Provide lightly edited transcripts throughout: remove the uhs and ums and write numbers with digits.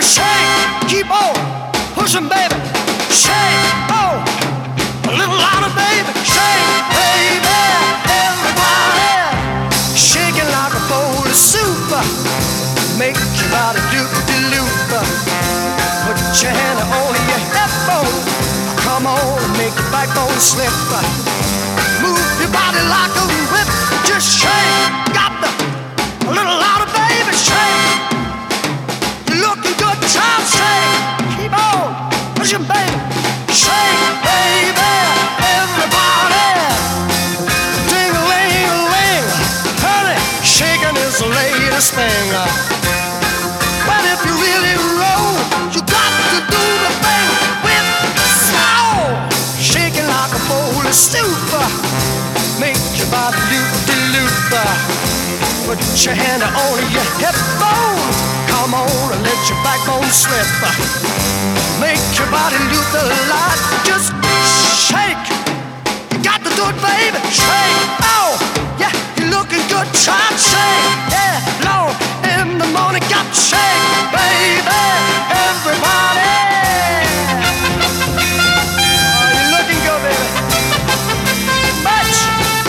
shake, keep on pushing, baby. Shake, oh, a little louder, baby. Shake, baby, everybody. Shaking like a bowl of soup. Make your body loop-de-loop. Put your hand on your hip bone. Come on, make your backbone slip. Move your body like a whip. Just shake, got the a little louder, baby. Shake. You're looking good, child. Shake. Keep on pushing, baby. Shake, baby. Everybody. Ding-a-ling-a-ling. Honey, shaking is the latest thing. But if you really roll, you got to do the thing with soul. Shaking like a bowl of soup. Make your body loop-de-loop. Put your hand on your hip bone. Come on and let your backbone slip. Make your body loop a lot. Just shake. You got to do it, baby. Shake. Oh, yeah, you're looking good. Try to shake. Yeah, Lord, in the morning, got to shake, baby. Everybody. Oh, you're looking good, baby. Much.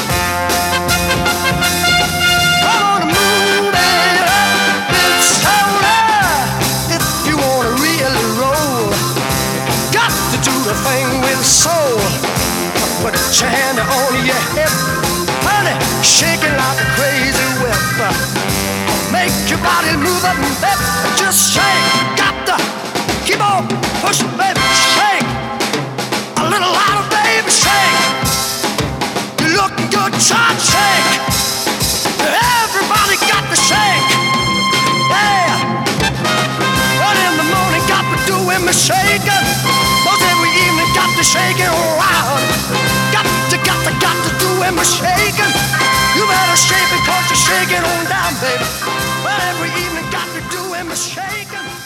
Come on and move it up with shoulder. If you want to really roll, got to do the thing with soul. Put your hand on your hip, honey, shaking like a crazy whip. Make your body move up and step. Just shake, got to keep on pushing, baby. Shake, a little louder, baby. Shake, you're looking good, child. Shake, everybody got to shake. Yeah, but in the morning got to do him a shaking. Most every evening got to shake it around. Got to do him a shaking. You better shake it 'cause you're shaking on down, baby. But every evening got to do him a shaking.